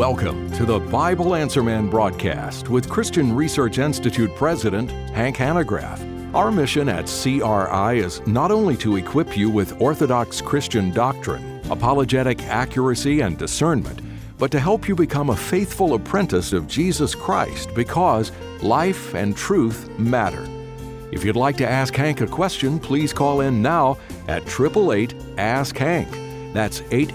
Welcome to the Bible Answer Man broadcast with Christian Research Institute President Hank Hanegraaff. Our mission at CRI is not only to equip you with orthodox Christian doctrine, apologetic accuracy, and discernment, but to help you become a faithful apprentice of Jesus Christ because life and truth matter. If you'd like to ask Hank a question, please call in now at 888-ASK-HANK. That's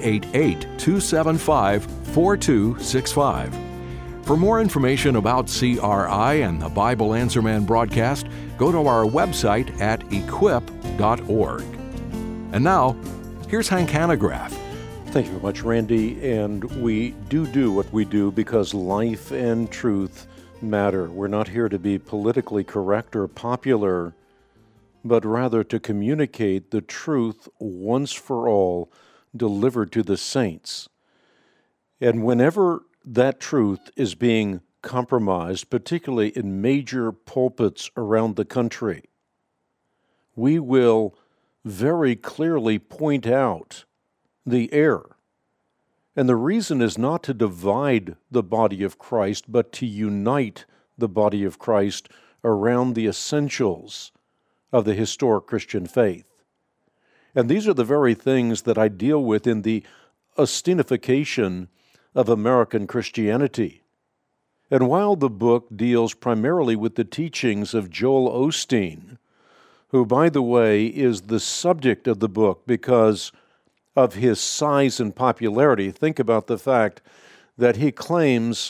888-275-4265. For more information about CRI and the Bible Answer Man broadcast, go to our website at equip.org. And now, here's Hank Hanegraaff. Thank you very much, Randy. And we do what we do because life and truth matter. We're not here to be politically correct or popular, but rather to communicate the truth once for all, delivered to the saints. And whenever that truth is being compromised, particularly in major pulpits around the country, we will very clearly point out the error. And the reason is not to divide the body of Christ, but to unite the body of Christ around the essentials of the historic Christian faith. And these are the very things that I deal with in the Austinification of American Christianity. And while the book deals primarily with the teachings of Joel Osteen, who, by the way, is the subject of the book because of his size and popularity, think about the fact that he claims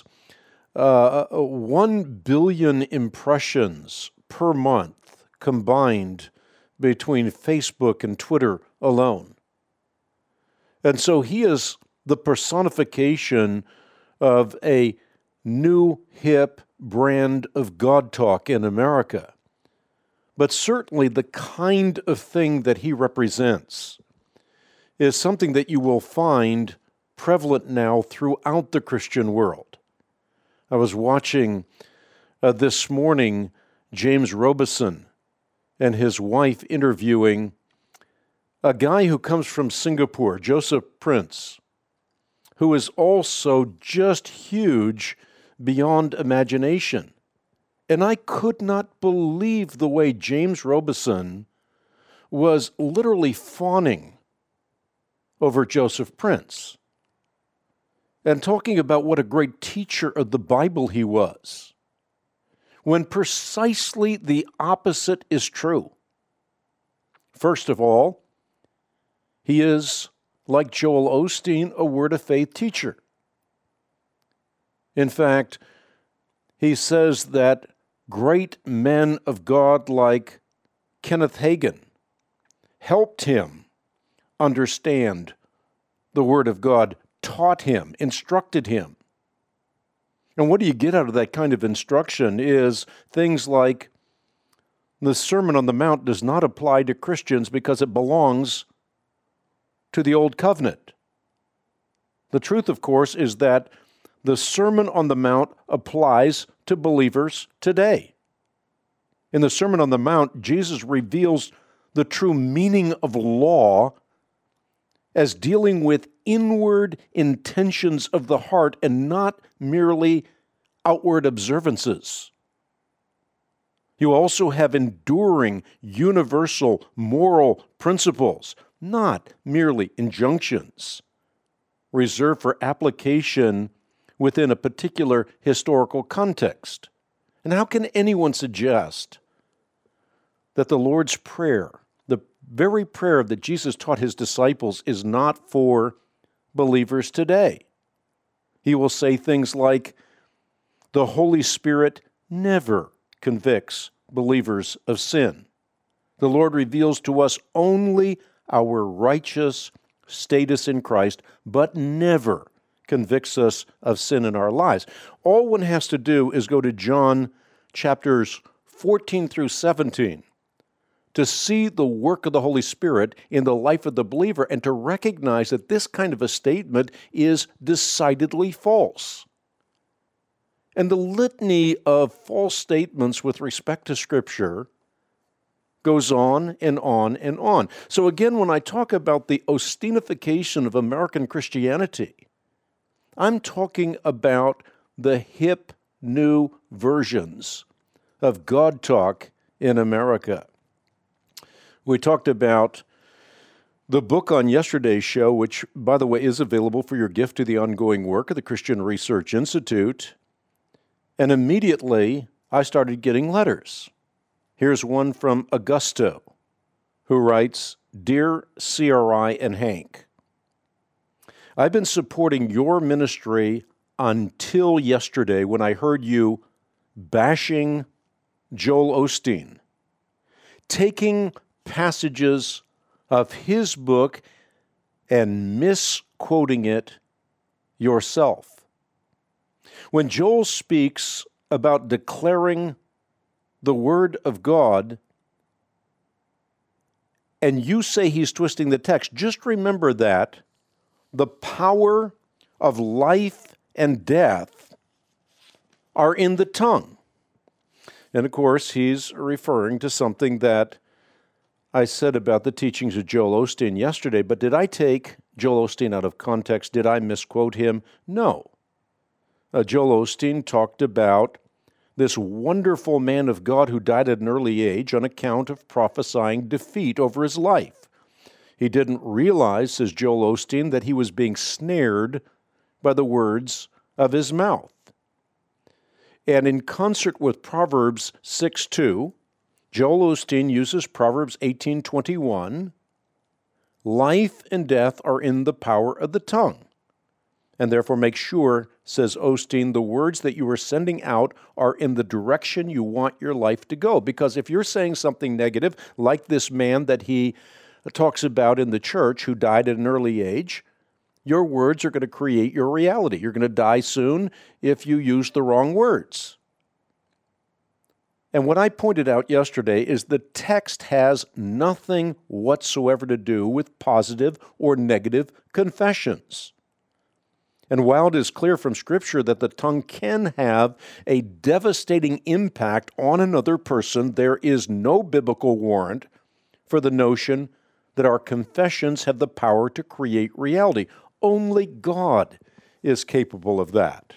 1 billion impressions per month combined between Facebook and Twitter alone. And so he is the personification of a new, hip brand of God talk in America. But certainly the kind of thing that he represents is something that you will find prevalent now throughout the Christian world. I was watching this morning James Robison and his wife interviewing a guy who comes from Singapore, Joseph Prince, who is also just huge beyond imagination. And I could not believe the way James Robison was literally fawning over Joseph Prince and talking about what a great teacher of the Bible he was, when precisely the opposite is true. First of all, he is, like Joel Osteen, a Word of Faith teacher. In fact, he says that great men of God like Kenneth Hagin helped him understand the Word of God, taught him, instructed him. And what do you get out of that kind of instruction is things like the Sermon on the Mount does not apply to Christians because it belongs to the Old Covenant. The truth, of course, is that the Sermon on the Mount applies to believers today. In the Sermon on the Mount, Jesus reveals the true meaning of law as dealing with inward intentions of the heart and not merely outward observances. You also have enduring, universal moral principles, not merely injunctions, reserved for application within a particular historical context. And how can anyone suggest that the Lord's Prayer, the very prayer that Jesus taught his disciples, is not for believers today? He will say things like, the Holy Spirit never convicts believers of sin. The Lord reveals to us only our righteous status in Christ, but never convicts us of sin in our lives. All one has to do is go to John chapters 14 through 17 to see the work of the Holy Spirit in the life of the believer and to recognize that this kind of a statement is decidedly false. And the litany of false statements with respect to Scripture goes on and on and on. So again, when I talk about the Austinification of American Christianity, I'm talking about the hip new versions of God Talk in America. We talked about the book on yesterday's show, which, by the way, is available for your gift to the ongoing work of the Christian Research Institute. And immediately, I started getting letters. Here's one from Augusto, who writes, "Dear CRI and Hank, I've been supporting your ministry until yesterday when I heard you bashing Joel Osteen, taking passages of his book and misquoting it yourself. When Joel speaks about declaring the Word of God, and you say he's twisting the text, just remember that the power of life and death are in the tongue." And of course, he's referring to something that I said about the teachings of Joel Osteen yesterday, but did I take Joel Osteen out of context? Did I misquote him? No. Joel Osteen talked about this wonderful man of God who died at an early age on account of prophesying defeat over his life. He didn't realize, says Joel Osteen, that he was being snared by the words of his mouth. And in concert with Proverbs 6:2, Joel Osteen uses Proverbs 18:21, life and death are in the power of the tongue. And therefore make sure, says Osteen, the words that you are sending out are in the direction you want your life to go. Because if you're saying something negative, like this man that he talks about in the church who died at an early age, your words are going to create your reality. You're going to die soon if you use the wrong words. And what I pointed out yesterday is the text has nothing whatsoever to do with positive or negative confessions. And while it is clear from Scripture that the tongue can have a devastating impact on another person, there is no biblical warrant for the notion that our confessions have the power to create reality. Only God is capable of that.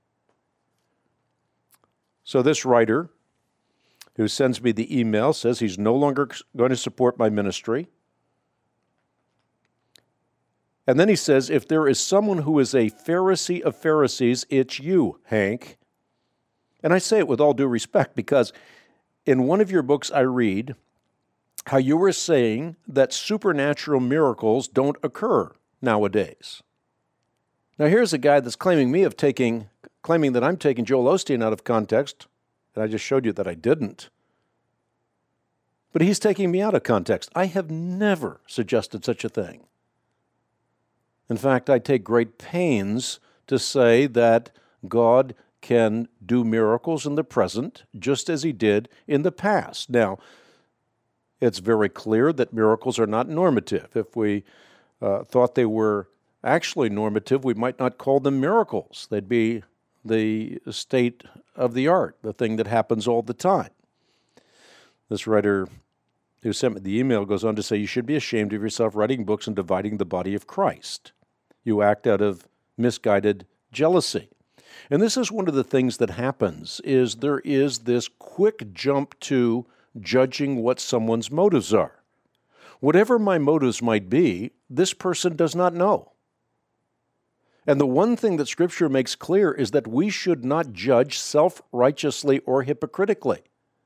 So this writer, who sends me the email, says he's no longer going to support my ministry. And then he says, if there is someone who is a Pharisee of Pharisees, it's you, Hank. And I say it with all due respect because in one of your books I read how you were saying that supernatural miracles don't occur nowadays. Now here's a guy that's claiming that I'm taking Joel Osteen out of context, and I just showed you that I didn't. But he's taking me out of context. I have never suggested such a thing. In fact, I take great pains to say that God can do miracles in the present just as he did in the past. Now, it's very clear that miracles are not normative. If we thought they were actually normative, we might not call them miracles. They'd be the state of the art, the thing that happens all the time. This writer who sent me the email goes on to say, you should be ashamed of yourself writing books and dividing the body of Christ. You act out of misguided jealousy. And this is one of the things that happens, is there is this quick jump to judging what someone's motives are. Whatever my motives might be, this person does not know. And the one thing that Scripture makes clear is that we should not judge self-righteously or hypocritically.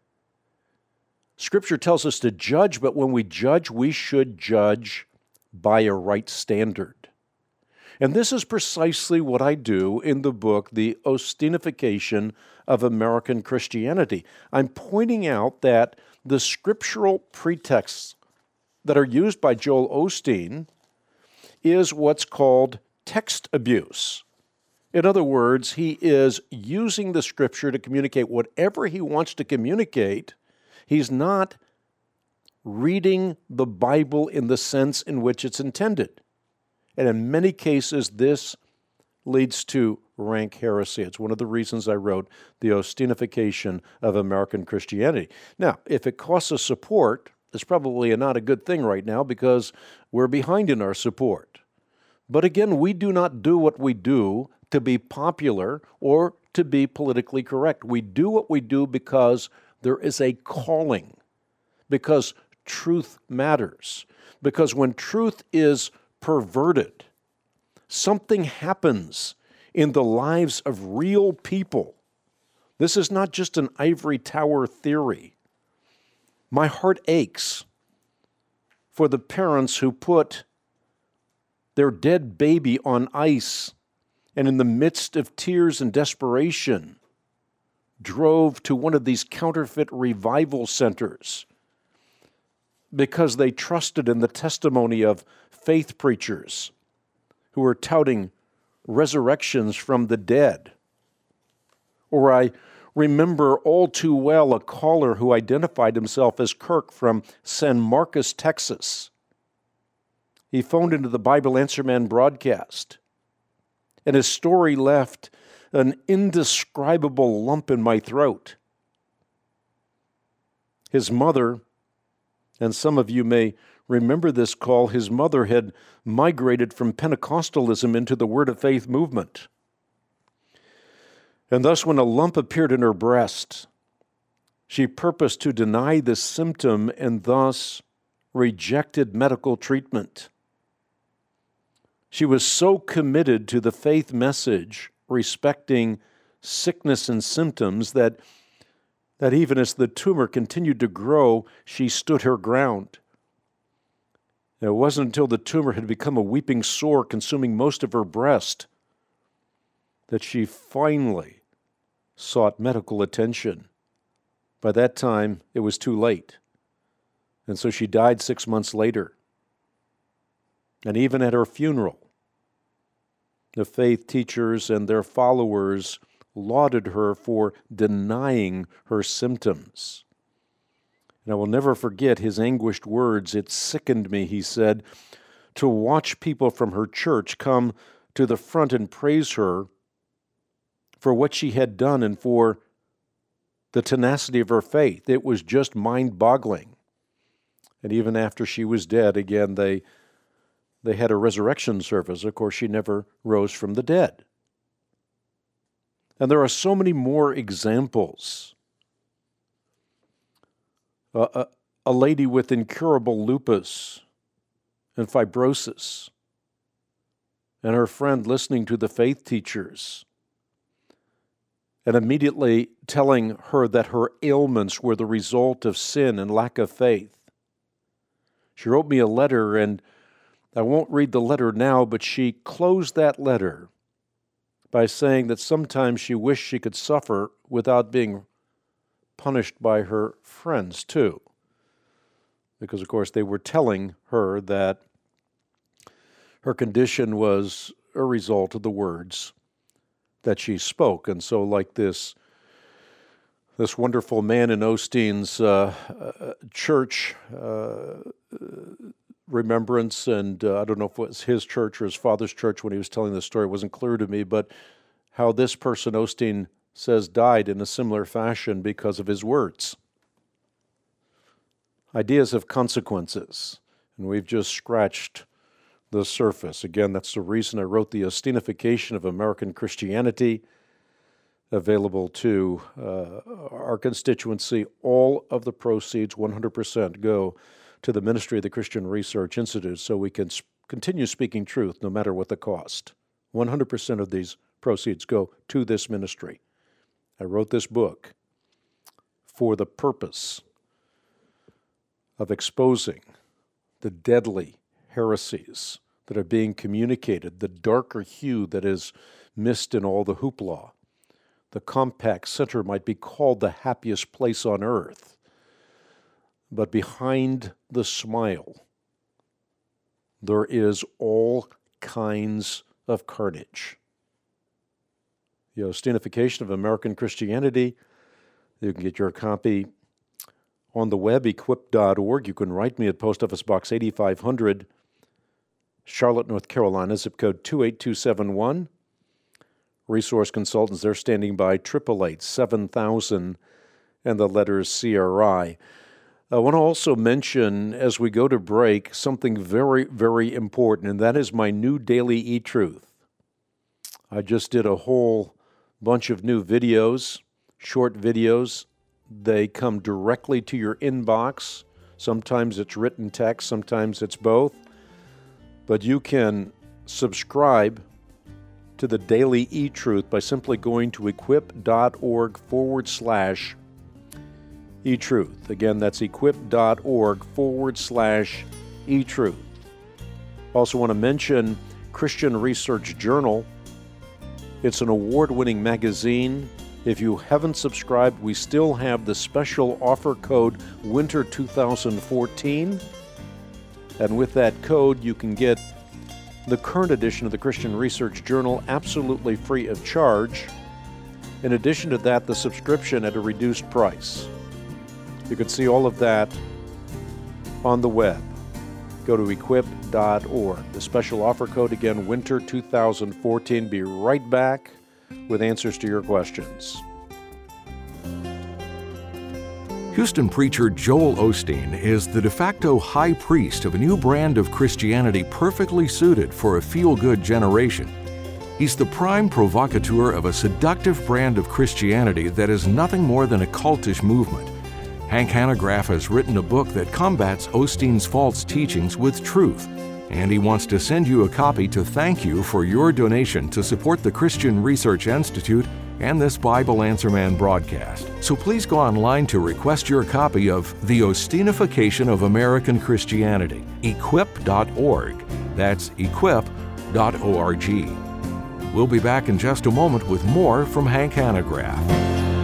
Scripture tells us to judge, but when we judge, we should judge by a right standard. And this is precisely what I do in the book, The Osteenification of American Christianity. I'm pointing out that the scriptural pretexts that are used by Joel Osteen is what's called text abuse. In other words, he is using the Scripture to communicate whatever he wants to communicate. He's not reading the Bible in the sense in which it's intended. And in many cases, this leads to rank heresy. It's one of the reasons I wrote The Osteenification of American Christianity. Now, if it costs us support, it's probably not a good thing right now because we're behind in our support. But again, we do not do what we do to be popular or to be politically correct. We do what we do because there is a calling, because truth matters, because when truth is perverted, something happens in the lives of real people. This is not just an ivory tower theory. My heart aches for the parents who put their dead baby on ice and in the midst of tears and desperation drove to one of these counterfeit revival centers because they trusted in the testimony of faith preachers who were touting resurrections from the dead. Or I remember all too well a caller who identified himself as Kirk from San Marcos, Texas. He phoned into the Bible Answer Man broadcast, and his story left an indescribable lump in my throat. His mother, and some of you may remember this call, his mother had migrated from Pentecostalism into the Word of Faith movement. And thus, when a lump appeared in her breast, she purposed to deny this symptom and thus rejected medical treatment. She was so committed to the faith message respecting sickness and symptoms that even as the tumor continued to grow, she stood her ground. It wasn't until the tumor had become a weeping sore consuming most of her breast that she finally sought medical attention. By that time, it was too late. And so she died 6 months later. And even at her funeral, the faith teachers and their followers lauded her for denying her symptoms. And I will never forget his anguished words. It sickened me, he said, to watch people from her church come to the front and praise her for what she had done and for the tenacity of her faith. It was just mind-boggling. And even after she was dead, again, they had a resurrection service. Of course, she never rose from the dead. And there are so many more examples. A lady with incurable lupus and fibrosis, and her friend listening to the faith teachers and immediately telling her that her ailments were the result of sin and lack of faith. She wrote me a letter, and I won't read the letter now, but she closed that letter by saying that sometimes she wished she could suffer without being punished by her friends too. Because, of course, they were telling her that her condition was a result of the words that she spoke. And so, like this wonderful man in Osteen's church remembrance, and I don't know if it was his church or his father's church when he was telling the story, it wasn't clear to me, but how this person, Osteen says, died in a similar fashion because of his words. Ideas have consequences, and we've just scratched the surface. Again, that's the reason I wrote The Osteenification of American Christianity, available to our constituency. All of the proceeds, 100%, go to the ministry of the Christian Research Institute so we can continue speaking truth no matter what the cost. 100% of these proceeds go to this ministry. I wrote this book for the purpose of exposing the deadly heresies that are being communicated, the darker hue that is missed in all the hoopla. The Compaq Center might be called the happiest place on earth, but behind the smile, there is all kinds of carnage. The Osteenification of American Christianity, you can get your copy on the web, equip.org. You can write me at Post Office Box 8500, Charlotte, North Carolina, zip code 28271. Resource consultants, they're standing by, 888-7000, and the letters CRI. I want to also mention, as we go to break, something very, very important, and that is my new daily E-Truth. I just did a whole bunch of new videos, short videos. They come directly to your inbox. Sometimes it's written text, sometimes it's both. But you can subscribe to the daily E-Truth by simply going to equip.org/E-Truth. Again, that's equip.org/E-Truth. Also want to mention Christian Research Journal. It's an award-winning magazine. If you haven't subscribed, we still have the special offer code Winter 2014. And with that code, you can get the current edition of the Christian Research Journal absolutely free of charge. In addition to that, the subscription at a reduced price. You can see all of that on the web. Go to equip.org. The special offer code again, Winter 2014. Be right back with answers to your questions. Houston preacher Joel Osteen is the de facto high priest of a new brand of Christianity perfectly suited for a feel-good generation. He's the prime provocateur of a seductive brand of Christianity that is nothing more than a cultish movement. Hank Hanegraaff has written a book that combats Osteen's false teachings with truth, and he wants to send you a copy to thank you for your donation to support the Christian Research Institute and this Bible Answer Man broadcast. So please go online to request your copy of The Osteenification of American Christianity, equip.org. That's equip.org. We'll be back in just a moment with more from Hank Hanegraaff.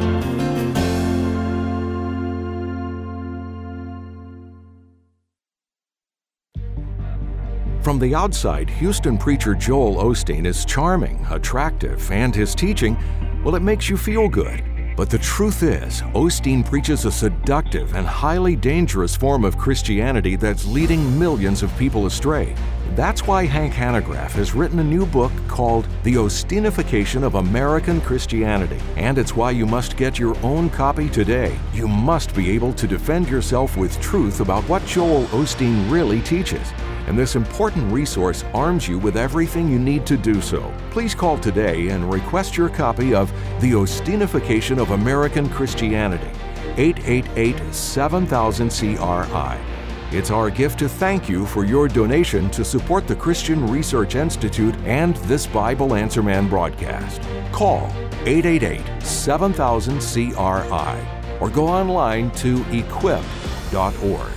From the outside, Houston preacher Joel Osteen is charming, attractive, and his teaching, well, it makes you feel good. But the truth is, Osteen preaches a seductive and highly dangerous form of Christianity that's leading millions of people astray. That's why Hank Hanegraaff has written a new book called The Osteenification of American Christianity. And it's why you must get your own copy today. You must be able to defend yourself with truth about what Joel Osteen really teaches. And this important resource arms you with everything you need to do so. Please call today and request your copy of The Osteenification of American Christianity, 888-7000-CRI. It's our gift to thank you for your donation to support the Christian Research Institute and this Bible Answer Man broadcast. Call 888-7000-CRI or go online to equip.org.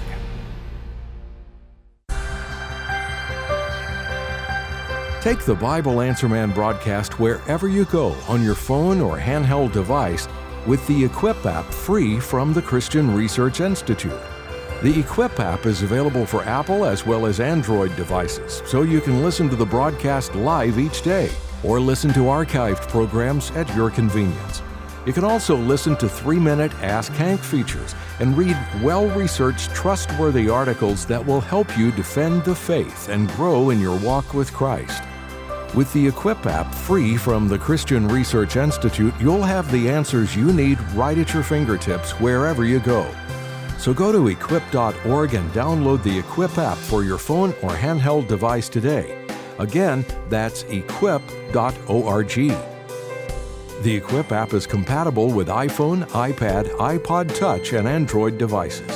Take the Bible Answer Man broadcast wherever you go on your phone or handheld device with the Equip app free from the Christian Research Institute. The Equip app is available for Apple as well as Android devices, so you can listen to the broadcast live each day or listen to archived programs at your convenience. You can also listen to 3-minute Ask Hank features and read well-researched, trustworthy articles that will help you defend the faith and grow in your walk with Christ. With the Equip app free from the Christian Research Institute, you'll have the answers you need right at your fingertips wherever you go. So go to equip.org and download the Equip app for your phone or handheld device today. Again, that's equip.org. The Equip app is compatible with iPhone, iPad, iPod Touch, and Android devices.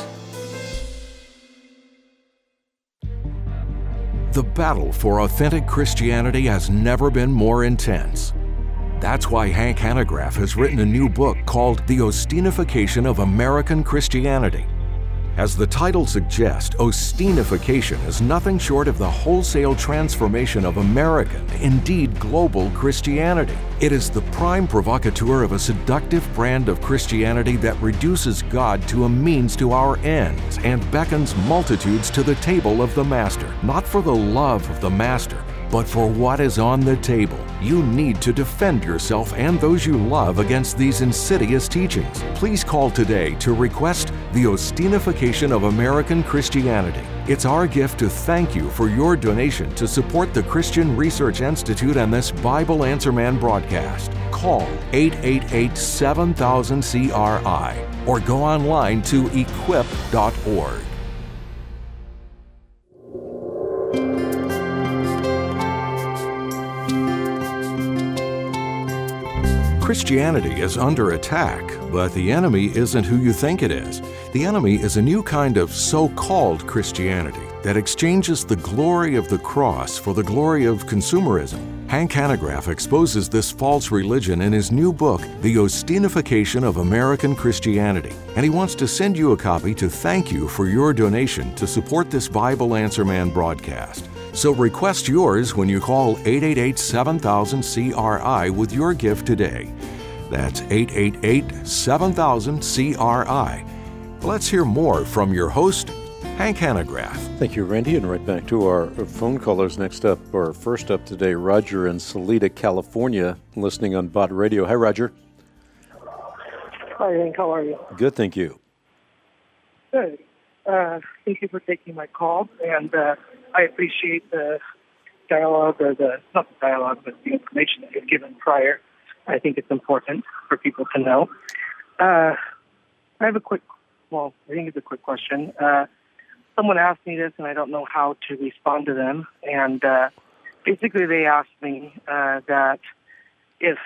The battle for authentic Christianity has never been more intense. That's why Hank Hanegraaff has written a new book called The Osteenification of American Christianity. As the title suggests, Osteenification is nothing short of the wholesale transformation of American, indeed global, Christianity. It is the prime provocateur of a seductive brand of Christianity that reduces God to a means to our ends and beckons multitudes to the table of the Master, not for the love of the Master, but for what is on the table. You need to defend yourself and those you love against these insidious teachings. Please call today to request The Ostinification of American Christianity. It's our gift to thank you for your donation to support the Christian Research Institute and this Bible Answer Man broadcast. Call 888-7000-CRI or go online to equip.org. Christianity is under attack, but the enemy isn't who you think it is. The enemy is a new kind of so-called Christianity that exchanges the glory of the cross for the glory of consumerism. Hank Hanegraaff exposes this false religion in his new book, The Ostinification of American Christianity, and he wants to send you a copy to thank you for your donation to support this Bible Answer Man broadcast. So request yours when you call 888-7000-CRI with your gift today. That's 888-7000-CRI. Let's hear more from your host, Hank Hanegraaff. Thank you, Randy. And right back to our phone callers. Next up, or first up today, Roger in Salida, California, listening on Bot Radio. Hi, Roger. Hi, Hank. How are you? Good, thank you. Good. Thank you for taking my call, and I appreciate the dialogue, or not the dialogue, but the information that you've given prior. I think it's important for people to know. I have I think it's a quick question. Someone asked me this, and I don't know how to respond to them. And basically, they asked me that if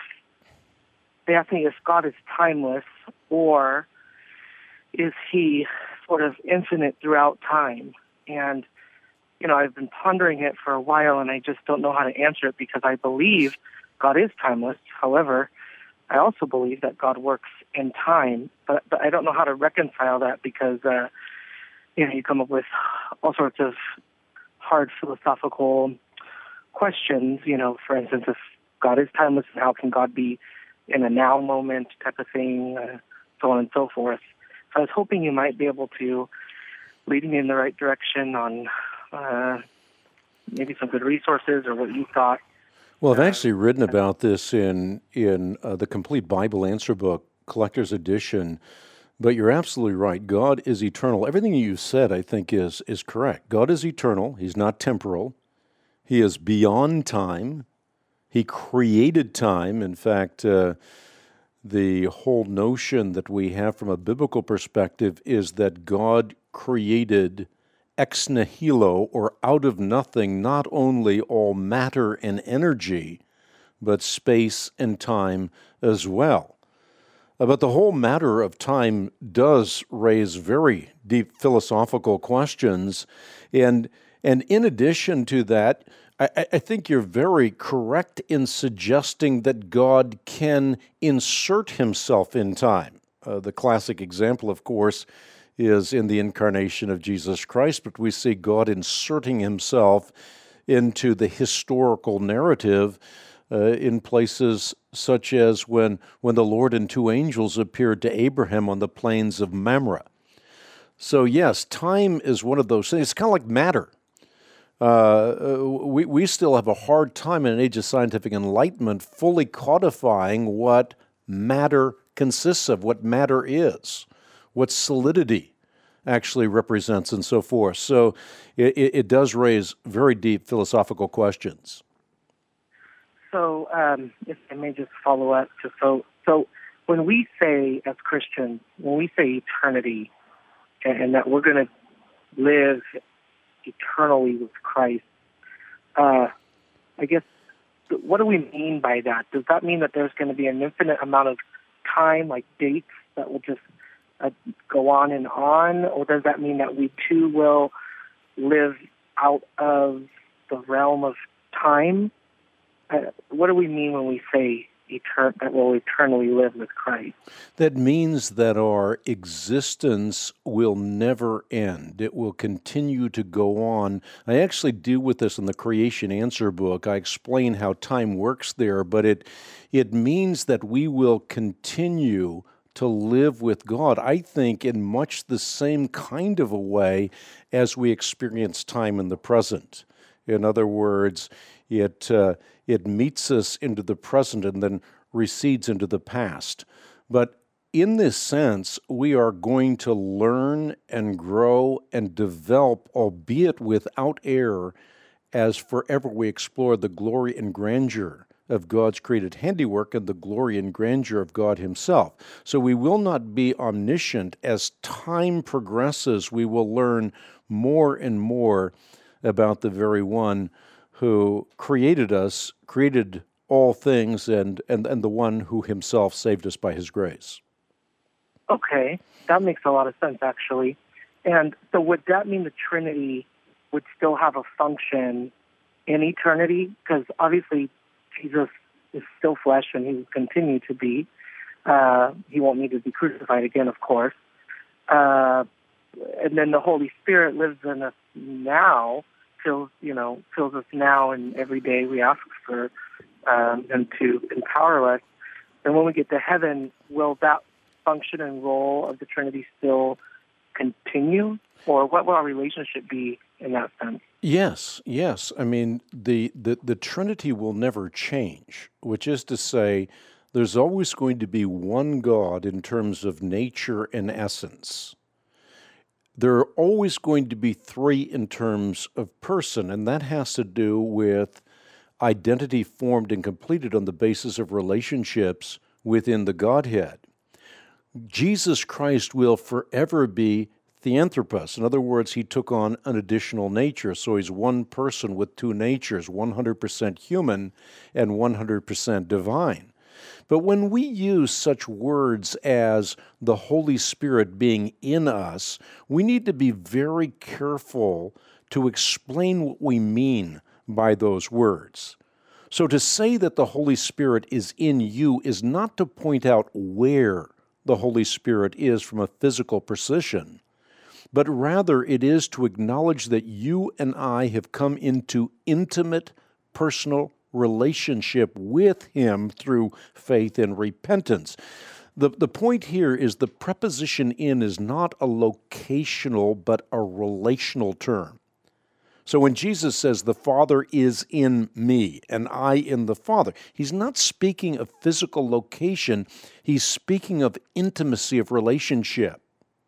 God is timeless, or is He sort of infinite throughout time? And I've been pondering it for a while, and I just don't know how to answer it because I believe God is timeless. However, I also believe that God works in time, but I don't know how to reconcile that because you come up with all sorts of hard philosophical questions. For instance, if God is timeless, how can God be in a now moment type of thing, so on and so forth. So I was hoping you might be able to lead me in the right direction on maybe some good resources or what you thought. Well, I've actually written about this in the Complete Bible Answer Book, Collector's Edition, but you're absolutely right. God is eternal. Everything you said, I think, is correct. God is eternal. He's not temporal. He is beyond time. He created time. In fact, the whole notion that we have from a biblical perspective is that God created ex nihilo, or out of nothing, not only all matter and energy, but space and time as well. But the whole matter of time does raise very deep philosophical questions. And in addition to that, I think you're very correct in suggesting that God can insert himself in time. The classic example, of course, is in the incarnation of Jesus Christ, but we see God inserting himself into the historical narrative in places such as when the Lord and two angels appeared to Abraham on the plains of Mamre. So yes, time is one of those things. It's kind of like matter. We still have a hard time in an age of scientific enlightenment fully codifying what matter consists of, what matter is, what solidity actually represents, and so forth. So it does raise very deep philosophical questions. So if I may just follow up, so when we say as Christians, when we say eternity, and that we're going to live eternally with Christ, I guess, what do we mean by that? Does that mean that there's going to be an infinite amount of time, like dates, that will just go on, or does that mean that we too will live out of the realm of time? What do we mean when we say that we'll eternally live with Christ? That means that our existence will never end. It will continue to go on. I actually deal with this in the Creation Answer book. I explain how time works there, but it means that we will continue to live with God, I think, in much the same kind of a way as we experience time in the present. In other words, it meets us into the present and then recedes into the past. But in this sense, we are going to learn and grow and develop, albeit without error, as forever we explore the glory and grandeur of God's created handiwork and the glory and grandeur of God Himself. So we will not be omniscient. As time progresses, we will learn more and more about the very one who created us, created all things, and the one who Himself saved us by His grace. Okay, that makes a lot of sense, actually. And so would that mean the Trinity would still have a function in eternity? Because obviously Jesus is still flesh and He will continue to be. He won't need to be crucified again, of course. And then the Holy Spirit lives in us now, fills us now, and every day we ask for Him to empower us. And when we get to heaven, will that function and role of the Trinity still continue? Or what will our relationship be in that sense? Yes. I mean, the Trinity will never change, which is to say, there's always going to be one God in terms of nature and essence. There are always going to be three in terms of person, and that has to do with identity formed and completed on the basis of relationships within the Godhead. Jesus Christ will forever be Theanthropos. In other words, He took on an additional nature, so He's one person with two natures, 100% human and 100% divine. But when we use such words as the Holy Spirit being in us, we need to be very careful to explain what we mean by those words. So to say that the Holy Spirit is in you is not to point out where the Holy Spirit is from a physical precision, but rather it is to acknowledge that you and I have come into intimate, personal relationship with Him through faith and repentance. The point here is the preposition in is not a locational, but a relational term. So when Jesus says, the Father is in me and I in the Father, He's not speaking of physical location. He's speaking of intimacy of relationship.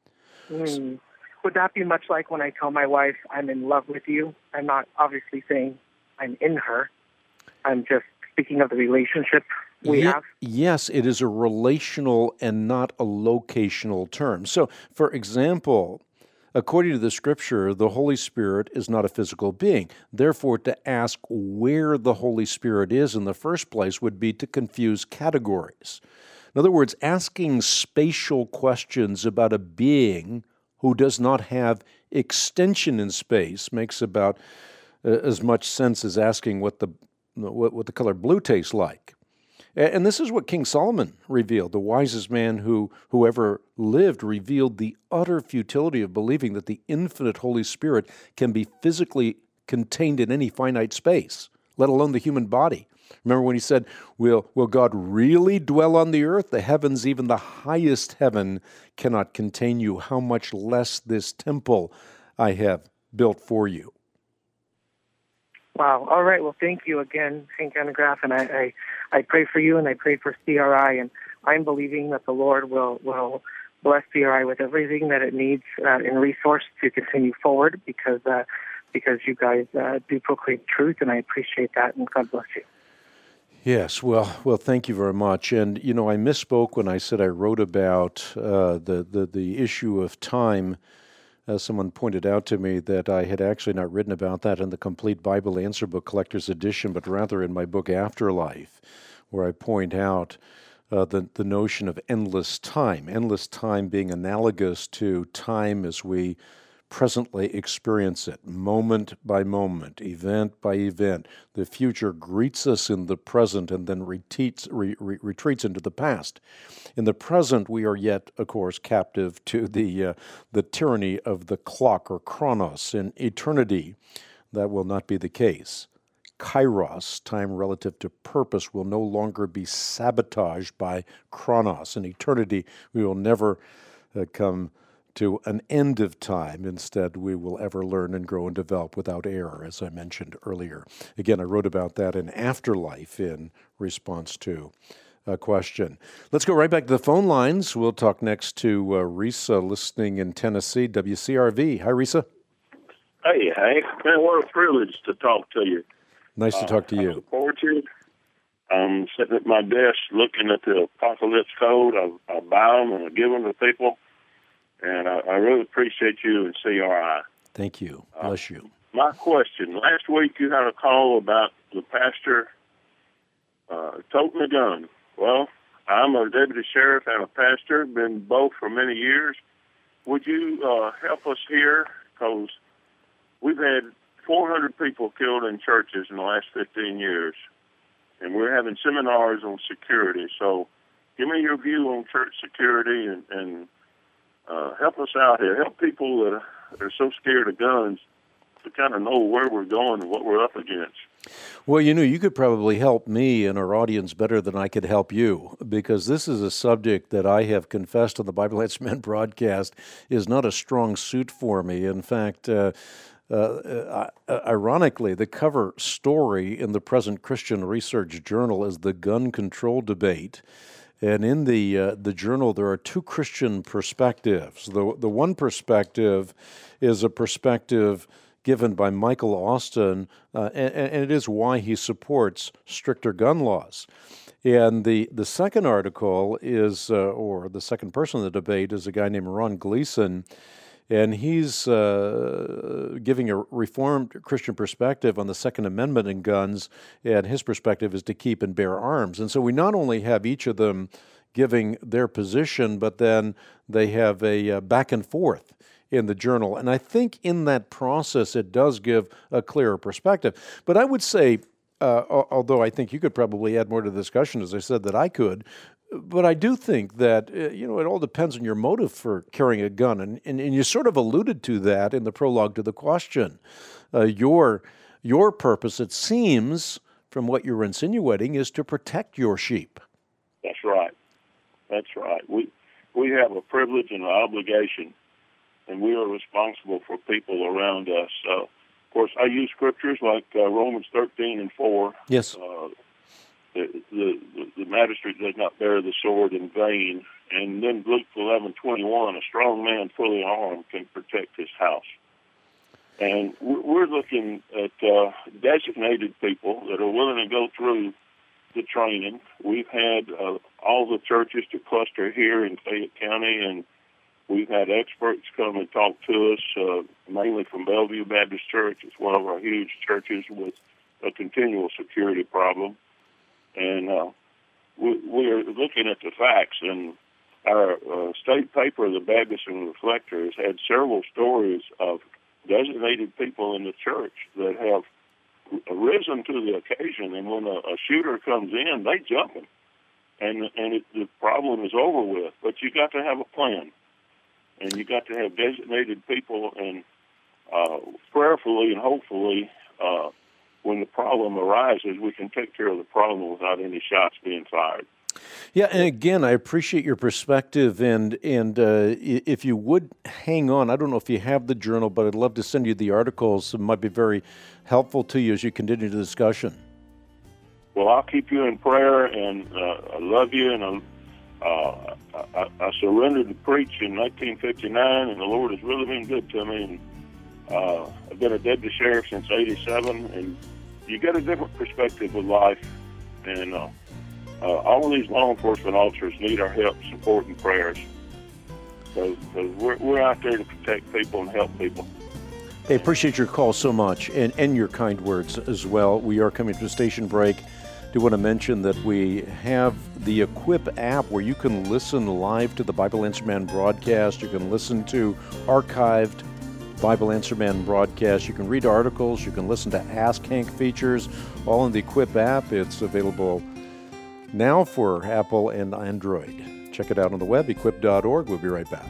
Would that be much like when I tell my wife I'm in love with you? I'm not obviously saying I'm in her. I'm just speaking of the relationship we have. Yes, it is a relational and not a locational term. So, for example, according to the Scripture, the Holy Spirit is not a physical being. Therefore, to ask where the Holy Spirit is in the first place would be to confuse categories. In other words, asking spatial questions about a being who does not have extension in space makes about as much sense as asking what the color blue tastes like. And this is what King Solomon revealed. The wisest man who ever lived revealed the utter futility of believing that the infinite Holy Spirit can be physically contained in any finite space, let alone the human body. Remember when he said, will God really dwell on the earth? The heavens, even the highest heaven, cannot contain you. How much less this temple I have built for you. Wow. All right. Well, thank you again, Hank Hanegraaff, and I pray for you and I pray for CRI, and I'm believing that the Lord will bless CRI with everything that it needs in resource to continue forward because you guys do proclaim truth, and I appreciate that, and God bless you. Yes, well, thank you very much. And, I misspoke when I said I wrote about the issue of time. Someone pointed out to me that I had actually not written about that in the Complete Bible Answer Book Collector's Edition, but rather in my book Afterlife, where I point out the notion of endless time being analogous to time as we presently experience it, moment by moment, event by event. The future greets us in the present and then retreats into the past. In the present, we are yet, of course, captive to the tyranny of the clock or chronos. In eternity, that will not be the case. Kairos, time relative to purpose, will no longer be sabotaged by chronos. In eternity, we will never come to an end of time. Instead, we will ever learn and grow and develop without error, as I mentioned earlier. Again, I wrote about that in Afterlife in response to question. Let's go right back to the phone lines. We'll talk next to Risa, listening in Tennessee, WCRV. Hi, Risa. Hey, Hank. Man, what a privilege to talk to you. Nice to talk to you. I look forward to it. I'm sitting at my desk looking at the Apocalypse Code. I buy them and I give them to people. And I really appreciate you and CRI. Thank you. Bless you. My question, last week you had a call about the pastor toting a gun. Well, I'm a deputy sheriff and a pastor, been both for many years. Would you help us here? Because we've had 400 people killed in churches in the last 15 years, and we're having seminars on security. So give me your view on church security and help us out here. Help people that are so scared of guns to kind of know where we're going and what we're up against. Well, you could probably help me and our audience better than I could help you, because this is a subject that I have confessed on the Bible Answer Man broadcast is not a strong suit for me. In fact, ironically, the cover story in the present Christian Research Journal is the gun control debate. And in the journal, there are two Christian perspectives. The one perspective is a perspective given by Michael Austin, and it is why he supports stricter gun laws. And the second article is, or the second person in the debate is a guy named Ron Gleason, and he's giving a Reformed Christian perspective on the Second Amendment in guns, and his perspective is to keep and bear arms. And so we not only have each of them giving their position, but then they have a back and forth in the journal. And I think in that process, it does give a clearer perspective. But I would say, although I think you could probably add more to the discussion, as I said, that I could, but I do think that, it all depends on your motive for carrying a gun. And you sort of alluded to that in the prologue to the question. Your purpose, it seems, from what you're insinuating, is to protect your sheep. That's right. That's right. We have a privilege and an obligation, and we are responsible for people around us. Of course, I use scriptures like Romans 13:4. Yes. The magistrate does not bear the sword in vain. And then Luke 11:21, a strong man fully armed can protect his house. And we're looking at designated people that are willing to go through the training. We've had all the churches to cluster here in Fayette County, and we've had experts come and talk to us, mainly from Bellevue Baptist Church. It's one of our huge churches with a continual security problem. And we are looking at the facts. And our state paper, the Baptist Reflector, has had several stories of designated people in the church that have risen to the occasion. And when a shooter comes in, they jump him. And the problem is over with. But you got to have a plan. And you got to have designated people, and prayerfully and hopefully, when the problem arises, we can take care of the problem without any shots being fired. Yeah, and again, I appreciate your perspective, and if you would hang on, I don't know if you have the journal, but I'd love to send you the articles. It might be very helpful to you as you continue the discussion. Well, I'll keep you in prayer, and I love you, and I surrendered to preach in 1959, and the Lord has really been good to me. And I've been a deputy sheriff since '87, and you get a different perspective of life. And all of these law enforcement officers need our help, support, and prayers. Because we're out there to protect people and help people. Hey, appreciate your call so much, and your kind words as well. We are coming to a station break. I do want to mention that we have the Equip app where you can listen live to the Bible Answer Man broadcast. You can listen to archived Bible Answer Man broadcast. You can read articles. You can listen to Ask Hank features, all in the Equip app. It's available now for Apple and Android. Check it out on the web, equip.org. We'll be right back.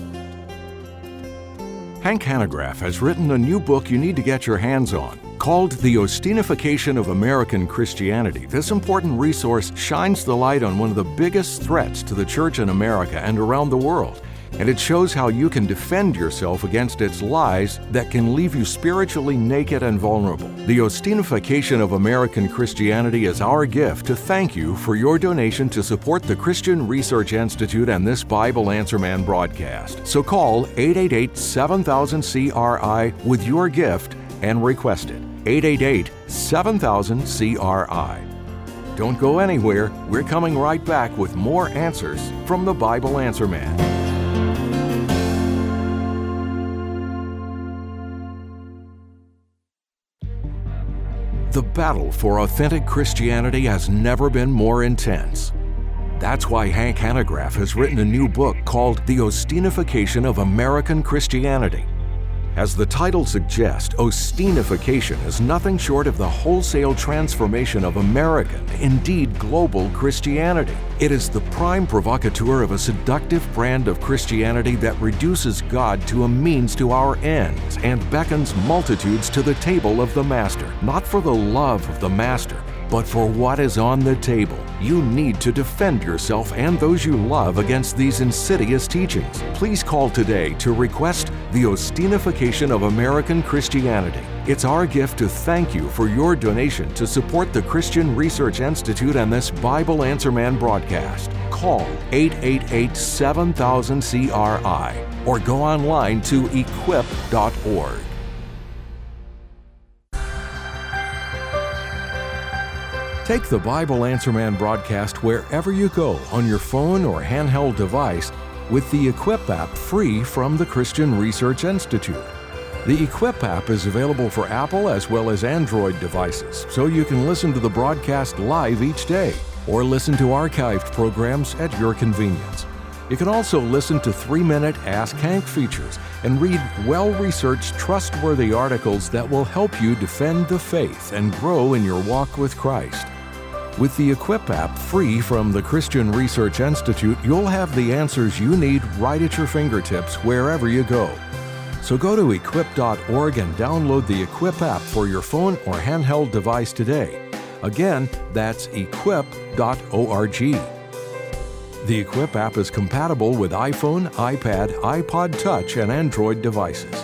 Hank Hanegraaff has written a new book you need to get your hands on. Called The Ostinification of American Christianity, this important resource shines the light on one of the biggest threats to the church in America and around the world. and it shows how you can defend yourself against its lies that can leave you spiritually naked and vulnerable. The Ostinification of American Christianity is our gift to thank you for your donation to support the Christian Research Institute and this Bible Answer Man broadcast. So call 888-7000-CRI with your gift and request it. 888-7000-CRI. Don't go anywhere. We're coming right back with more answers from the Bible Answer Man. The battle for authentic Christianity has never been more intense. That's why Hank Hanegraaff has written a new book called The Ostinification of American Christianity. As the title suggests, Ostinification is nothing short of the wholesale transformation of American, indeed global, Christianity. It is the prime provocateur of a seductive brand of Christianity that reduces God to a means to our ends and beckons multitudes to the table of the Master, not for the love of the Master, but for what is on the table. You need to defend yourself and those you love against these insidious teachings. Please call today to request The Ostinification of American Christianity. It's our gift to thank you for your donation to support the Christian Research Institute and this Bible Answer Man broadcast. Call 888-7000-CRI or go online to equip.org. Take the Bible Answer Man broadcast wherever you go on your phone or handheld device with the Equip app free from the Christian Research Institute. The Equip app is available for Apple as well as Android devices, so you can listen to the broadcast live each day or listen to archived programs at your convenience. You can also listen to 3-minute Ask Hank features and read well-researched, trustworthy articles that will help you defend the faith and grow in your walk with Christ. With the Equip app free from the Christian Research Institute, you'll have the answers you need right at your fingertips wherever you go. So go to equip.org and download the Equip app for your phone or handheld device today. Again, that's equip.org. The Equip app is compatible with iPhone, iPad, iPod Touch, and Android devices.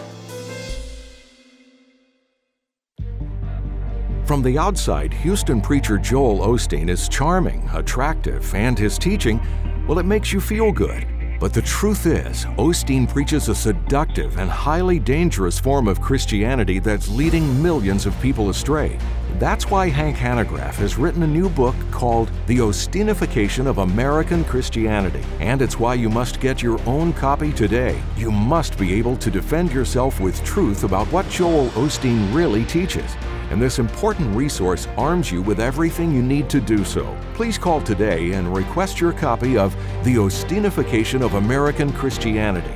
From the outside, Houston preacher Joel Osteen is charming, attractive, and his teaching, well, it makes you feel good. But the truth is, Osteen preaches a seductive and highly dangerous form of Christianity that's leading millions of people astray. That's why Hank Hanegraaff has written a new book called The Ostinification of American Christianity. And it's why you must get your own copy today. You must be able to defend yourself with truth about what Joel Osteen really teaches. And this important resource arms you with everything you need to do so. Please call today and request your copy of The Ostinification of American Christianity,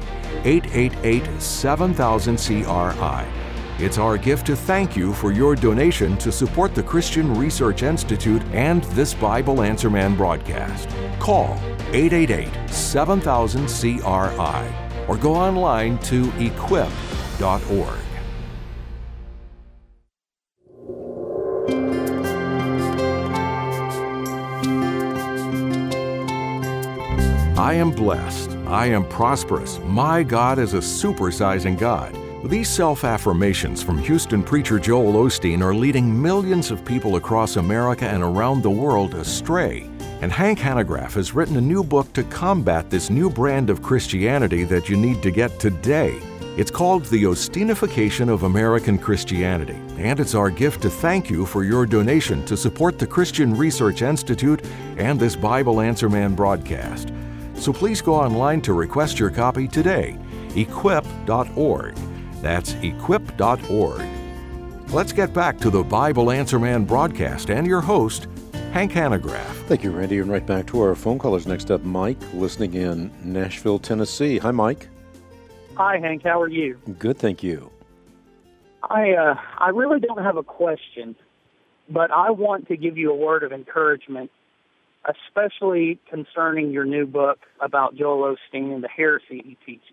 888-7000-CRI. It's our gift to thank you for your donation to support the Christian Research Institute and this Bible Answer Man broadcast. Call 888-7000-CRI or go online to equip.org. I am blessed. I am prosperous. My God is a supersizing God. These self-affirmations from Houston preacher Joel Osteen are leading millions of people across America and around the world astray. And Hank Hanegraaff has written a new book to combat this new brand of Christianity that you need to get today. It's called The Ostinification of American Christianity, and it's our gift to thank you for your donation to support the Christian Research Institute and this Bible Answer Man broadcast. So please go online to request your copy today, equip.org. That's equip.org. Let's get back to the Bible Answer Man broadcast and your host, Hank Hanegraaff. Thank you, Randy. And right back to our phone callers. Next up, Mike, listening in Nashville, Tennessee. Hi, Mike. Hi, Hank. How are you? Good, thank you. I really don't have a question, but I want to give you a word of encouragement, especially concerning your new book about Joel Osteen and the heresy he teaches.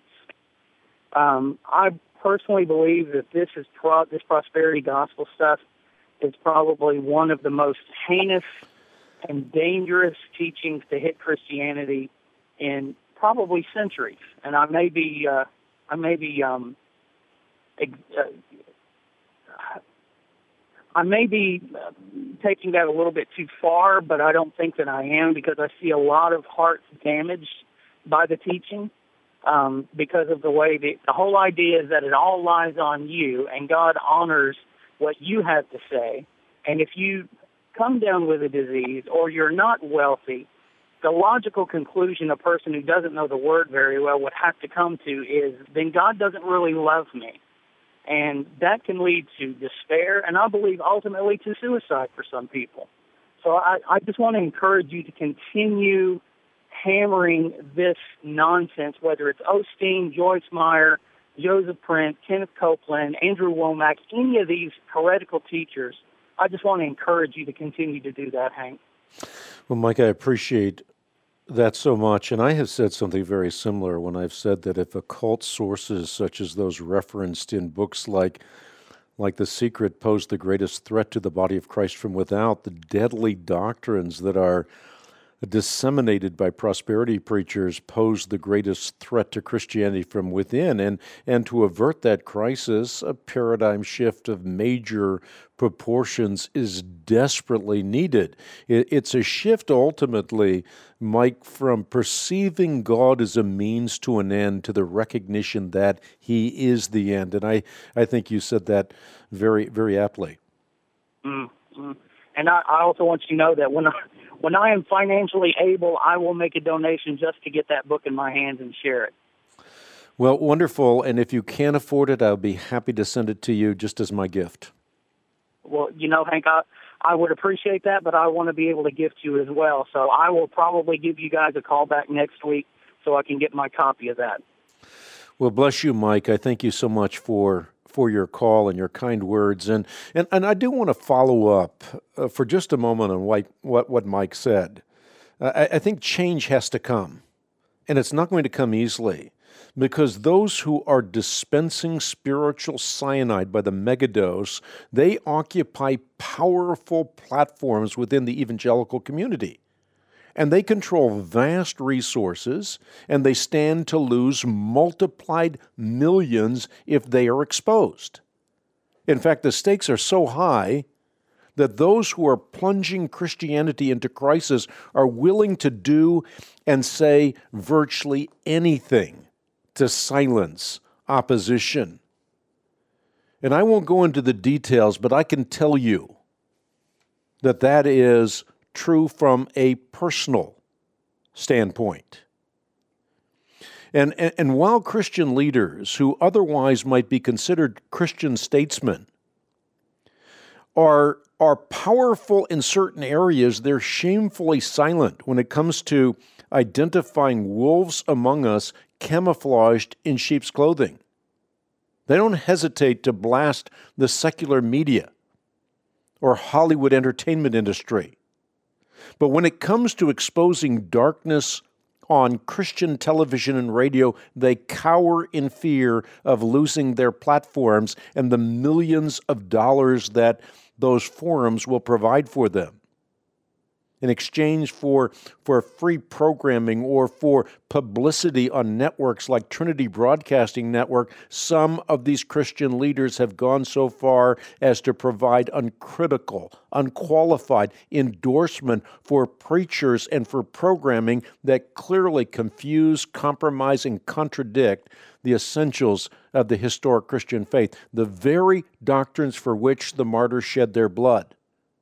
I personally believe that this prosperity gospel stuff is probably one of the most heinous and dangerous teachings to hit Christianity in probably centuries, and I may be taking that a little bit too far, but I don't think that I am, because I see a lot of hearts damaged by the teaching, because of the way the whole idea is that it all lies on you, and God honors what you have to say. And if you come down with a disease or you're not wealthy, the logical conclusion a person who doesn't know the Word very well would have to come to is, then God doesn't really love me. And that can lead to despair, and I believe ultimately to suicide for some people. So I just want to encourage you to continue hammering this nonsense, whether it's Osteen, Joyce Meyer, Joseph Prince, Kenneth Copeland, Andrew Womack, any of these heretical teachers. I just want to encourage you to continue to do that, Hank. Well, Mike, I appreciate that so much, and I have said something very similar when I've said that if occult sources such as those referenced in books like The Secret pose the greatest threat to the body of Christ from without, the deadly doctrines that are disseminated by prosperity preachers pose the greatest threat to Christianity from within. And to avert that crisis, a paradigm shift of major proportions is desperately needed. It's a shift ultimately, Mike, from perceiving God as a means to an end to the recognition that He is the end. And I think you said that very, very aptly. Mm-hmm. And I also want you to know that when I am financially able, I will make a donation just to get that book in my hands and share it. Well, wonderful. And if you can't afford it, I'll be happy to send it to you just as my gift. Well, Hank, I would appreciate that, but I want to be able to gift you as well. So I will probably give you guys a call back next week so I can get my copy of that. Well, bless you, Mike. I thank you so much for your call and your kind words. And I do want to follow up for just a moment on what Mike said. I think change has to come, and it's not going to come easily, because those who are dispensing spiritual cyanide by the megadose, they occupy powerful platforms within the evangelical community. And they control vast resources, and they stand to lose multiplied millions if they are exposed. In fact, the stakes are so high that those who are plunging Christianity into crisis are willing to do and say virtually anything to silence opposition. And I won't go into the details, but I can tell you that is true from a personal standpoint. And while Christian leaders who otherwise might be considered Christian statesmen are powerful in certain areas, they're shamefully silent when it comes to identifying wolves among us camouflaged in sheep's clothing. They don't hesitate to blast the secular media or Hollywood entertainment industry. But when it comes to exposing darkness on Christian television and radio, they cower in fear of losing their platforms and the millions of dollars that those forums will provide for them. In exchange for free programming or for publicity on networks like Trinity Broadcasting Network, some of these Christian leaders have gone so far as to provide uncritical, unqualified endorsement for preachers and for programming that clearly confuse, compromise, and contradict the essentials of the historic Christian faith, the very doctrines for which the martyrs shed their blood.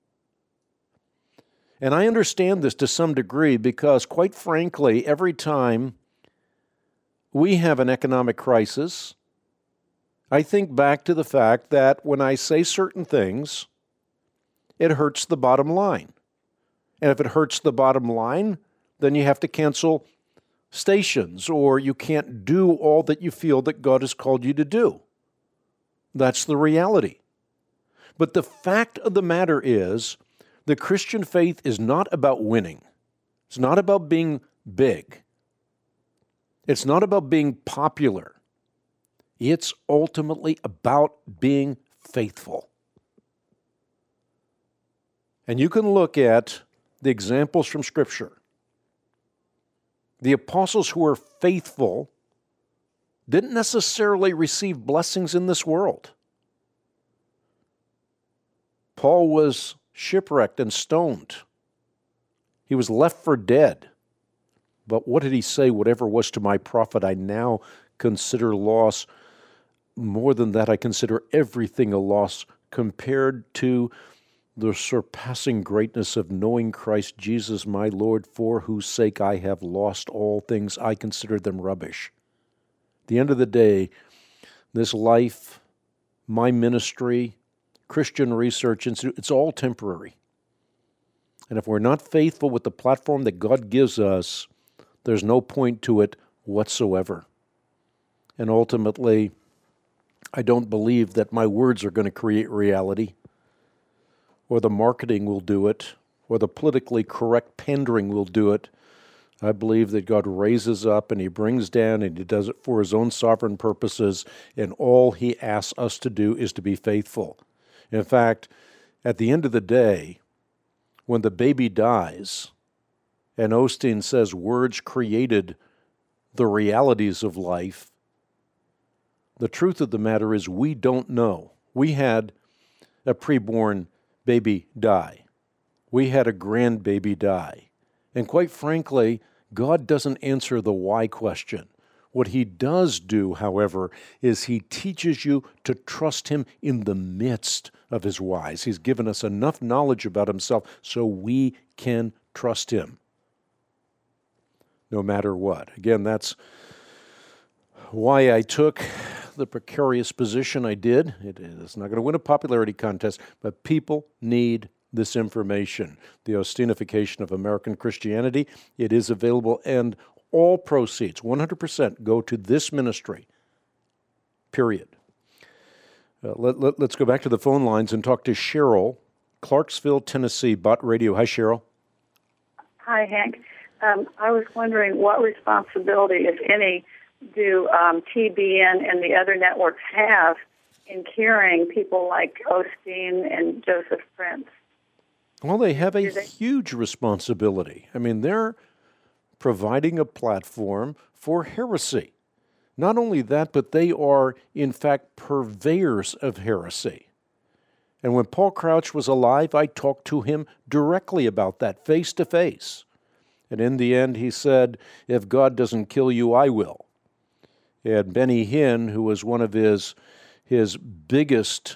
And I understand this to some degree because, quite frankly, every time we have an economic crisis, I think back to the fact that when I say certain things, it hurts the bottom line. And if it hurts the bottom line, then you have to cancel stations, or you can't do all that you feel that God has called you to do. That's the reality. But the fact of the matter is, the Christian faith is not about winning. It's not about being big. It's not about being popular. It's ultimately about being faithful. And you can look at the examples from Scripture The apostles who were faithful didn't necessarily receive blessings in this world. Paul was shipwrecked and stoned. He was left for dead. But what did he say? Whatever was to my profit, I now consider loss. More than that, I consider everything a loss compared to the surpassing greatness of knowing Christ Jesus my Lord, for whose sake I have lost all things. I consider them rubbish. At the end of the day, this life, my ministry, Christian Research Institute, it's all temporary. And if we're not faithful with the platform that God gives us, there's no point to it whatsoever. And ultimately, I don't believe that my words are going to create reality, or the marketing will do it, or the politically correct pandering will do it. I believe that God raises up and He brings down, and He does it for His own sovereign purposes, and all He asks us to do is to be faithful. In fact, at the end of the day, when the baby dies, and Osteen says words created the realities of life, the truth of the matter is we don't know. We had a preborn baby die. We had a grandbaby die. And quite frankly, God doesn't answer the why question. What He does do, however, is He teaches you to trust Him in the midst of His whys. He's given us enough knowledge about Himself so we can trust Him, no matter what. Again, that's why I took the precarious position I did. It's not going to win a popularity contest, but people need this information. The Osteenification of American Christianity, it is available, and all proceeds, 100%, go to this ministry, period. Let's go back to the phone lines and talk to Cheryl, Clarksville, Tennessee, Bott Radio. Hi, Cheryl. Hi, Hank. I was wondering what responsibility, if any, do TBN and the other networks have in carrying people like Osteen and Joseph Prince? Well, they have a huge responsibility. I mean, they're providing a platform for heresy. Not only that, but they are, in fact, purveyors of heresy. And when Paul Crouch was alive, I talked to him directly about that, face to face. And in the end, he said, if God doesn't kill you, I will. And Benny Hinn, who was one of his biggest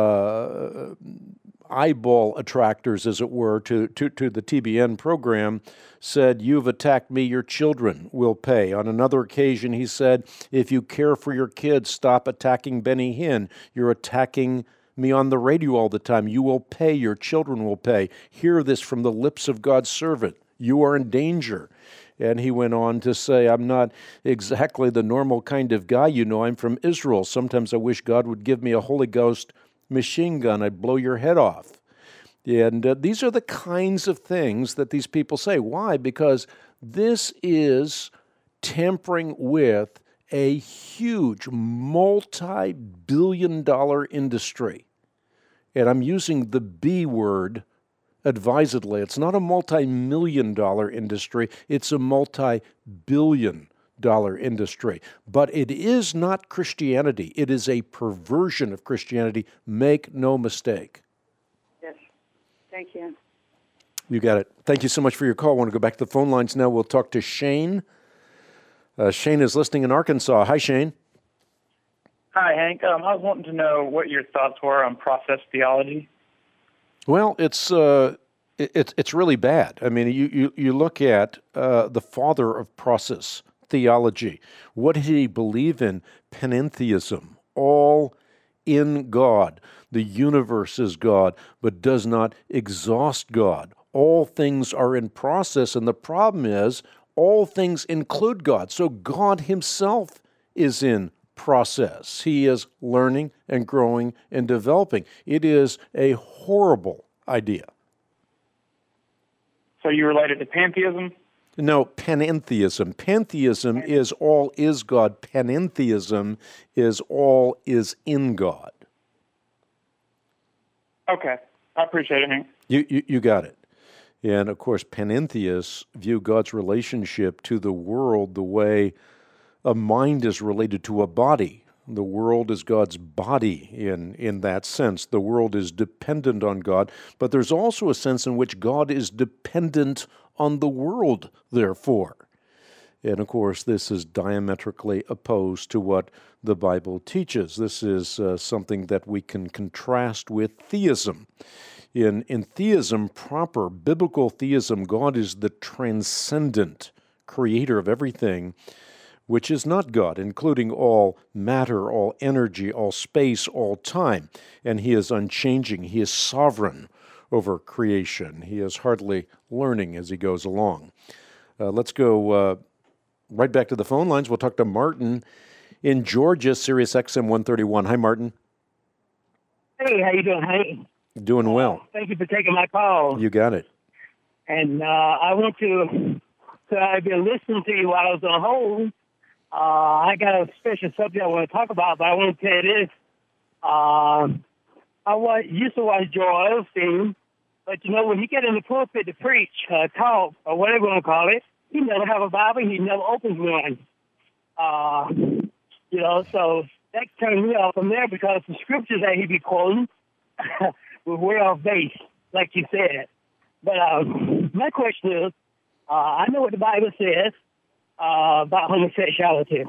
eyeball attractors, as it were, to the TBN program, said, you've attacked me, your children will pay. On another occasion, he said, if you care for your kids, stop attacking Benny Hinn. You're attacking me on the radio all the time. You will pay, your children will pay. Hear this from the lips of God's servant. You are in danger. And he went on to say, I'm not exactly the normal kind of guy, you know. I'm from Israel. Sometimes I wish God would give me a Holy Ghost machine gun. I'd blow your head off. And these are the kinds of things that these people say. Why? Because this is tampering with a huge multi-billion-dollar industry. And I'm using the B word advisedly. It's not a multi-million-dollar industry. It's a multi-billion-dollar industry. But it is not Christianity. It is a perversion of Christianity. Make no mistake. Yes. Thank you. You got it. Thank you so much for your call. I want to go back to the phone lines now. We'll talk to Shane. Shane is listening in Arkansas. Hi, Shane. Hi, Hank. I was wanting to know what your thoughts were on process theology. Well, it's really bad. I mean, you look at the father of process theology. What did he believe in? Panentheism, all in God. The universe is God, but does not exhaust God. All things are in process, and the problem is all things include God. So God himself is in process. He is learning and growing and developing. It is a horrible idea. So you relate it to pantheism? No, panentheism. Pantheism is all is God. Panentheism is all is in God. Okay. I appreciate it, Hank. You got it. And, of course, panentheists view God's relationship to the world the way a mind is related to a body. The world is God's body in that sense. The world is dependent on God, but there's also a sense in which God is dependent on the world, therefore. And, of course, this is diametrically opposed to what the Bible teaches. This is something that we can contrast with theism. In theism proper, biblical theism, God is the transcendent creator of everything, which is not God, including all matter, all energy, all space, all time. And He is unchanging. He is sovereign over creation. He is hardly learning as He goes along. Let's go right back to the phone lines. We'll talk to Martin in Georgia, Sirius XM 131. Hi, Martin. Hey, how you doing, Hank? Doing well. Thank you for taking my call. You got it. And I want to, so I've been listening to you while I was on hold. I got a special subject I want to talk about, but I want to tell you this. I used to watch Joel Osteen, but you know, when he get in the pulpit to preach, talk, or whatever you want to call it, he never have a Bible, he never opens one. You know, so that turned me off from there because the scriptures that he be quoting were way off base, like you said. But my question is, I know what the Bible says about homosexuality.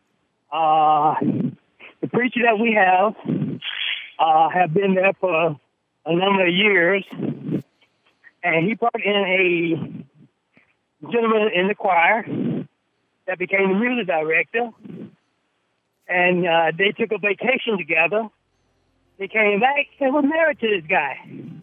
The preacher that we have been there for a number of years, and he brought in a gentleman in the choir that became the music director, and they took a vacation together. They came back and were married to this guy.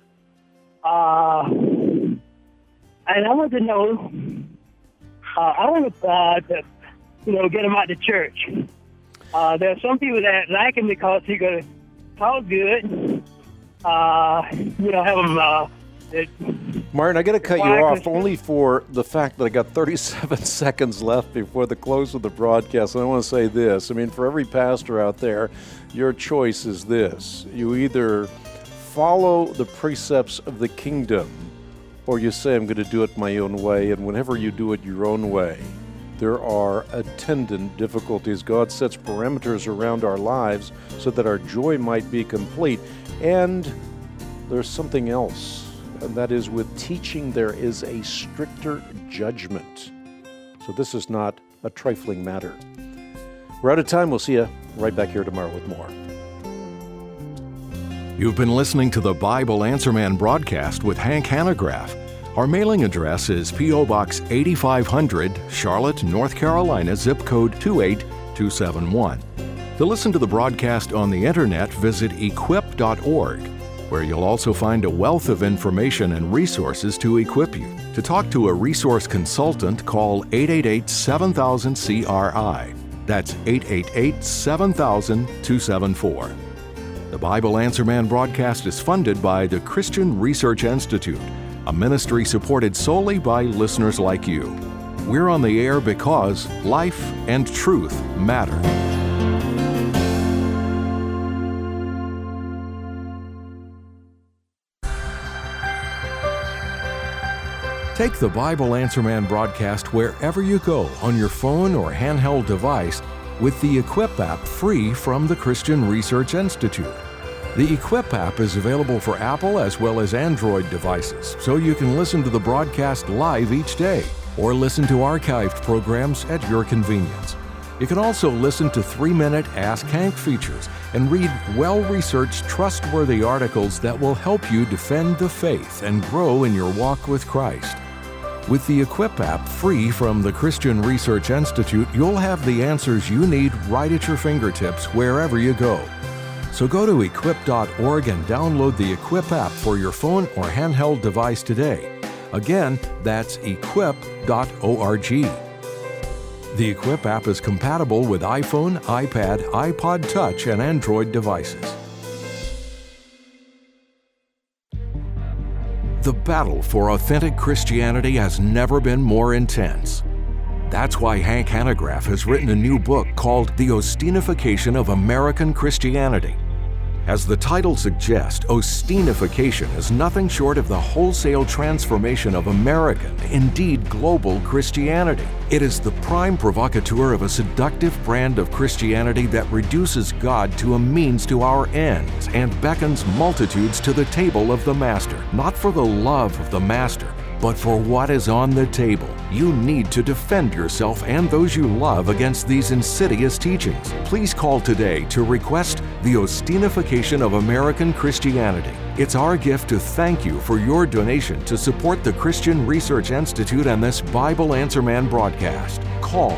And I want to know, I want to get him out of church. There are some people that like him because he could talk good. Have him. Martin, I got to cut you off only for the fact that I got 37 seconds left before the close of the broadcast. And I want to say this. I mean, for every pastor out there, your choice is this. You either follow the precepts of the kingdom, or you say, I'm going to do it my own way. And whenever you do it your own way, there are attendant difficulties. God sets parameters around our lives so that our joy might be complete. And there's something else, and that is with teaching there is a stricter judgment. So this is not a trifling matter. We're out of time. We'll see you right back here tomorrow with more. You've been listening to the Bible Answer Man broadcast with Hank Hanegraaff. Our mailing address is P.O. Box 8500, Charlotte, North Carolina, zip code 28271. To listen to the broadcast on the internet, visit equip.org, where you'll also find a wealth of information and resources to equip you. To talk to a resource consultant, call 888-7000-CRI. That's 888-7000-274. The Bible Answer Man broadcast is funded by the Christian Research Institute, a ministry supported solely by listeners like you. We're on the air because life and truth matter. Take the Bible Answer Man broadcast wherever you go on your phone or handheld device with the Equip app free from the Christian Research Institute. The Equip app is available for Apple as well as Android devices, so you can listen to the broadcast live each day or listen to archived programs at your convenience. You can also listen to 3-minute Ask Hank features and read well-researched, trustworthy articles that will help you defend the faith and grow in your walk with Christ. With the Equip app free from the Christian Research Institute, you'll have the answers you need right at your fingertips wherever you go. So go to equip.org and download the Equip app for your phone or handheld device today. Again, that's equip.org. The Equip app is compatible with iPhone, iPad, iPod Touch, and Android devices. The battle for authentic Christianity has never been more intense. That's why Hank Hanegraaff has written a new book called The Ostinification of American Christianity. As the title suggests, Ostinification is nothing short of the wholesale transformation of American, indeed global, Christianity. It is the prime provocateur of a seductive brand of Christianity that reduces God to a means to our ends and beckons multitudes to the table of the Master, not for the love of the Master, but for what is on the table. You need to defend yourself and those you love against these insidious teachings. Please call today to request the Ostinification of American Christianity. It's our gift to thank you for your donation to support the Christian Research Institute and this Bible Answer Man broadcast. Call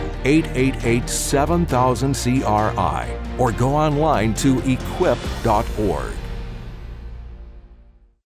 888-7000-CRI or go online to equip.org.